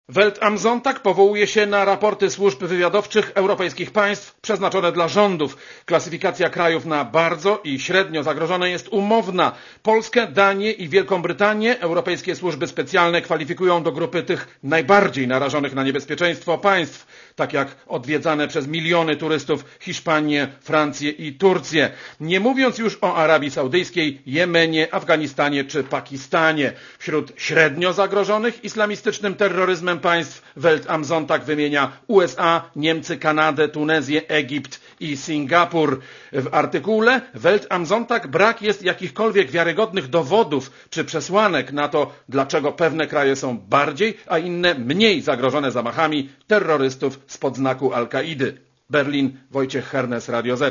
Welt am Sonntag powołuje się na raporty służb wywiadowczych europejskich państw przeznaczone dla rządów. Klasyfikacja krajów na bardzo i średnio zagrożone jest umowna. Polskę, Danię i Wielką Brytanię europejskie służby specjalne kwalifikują do grupy tych najbardziej narażonych na niebezpieczeństwo państw, tak jak odwiedzane przez miliony turystów Hiszpanię, Francję i Turcję. Nie mówiąc już o Arabii Saudyjskiej, Jemenie, Afganistanie czy Pakistanie. Wśród średnio zagrożonych islamistycznym terroryzmem państw Welt am Sonntag wymienia USA, Niemcy, Kanadę, Tunezję, Egipt i Singapur. W artykule Welt am Sonntag brak jest jakichkolwiek wiarygodnych dowodów czy przesłanek na to, dlaczego pewne kraje są bardziej, a inne mniej zagrożone zamachami terrorystów spod znaku Al-Kaidy. Berlin, Wojciech Hernes, Radio Z.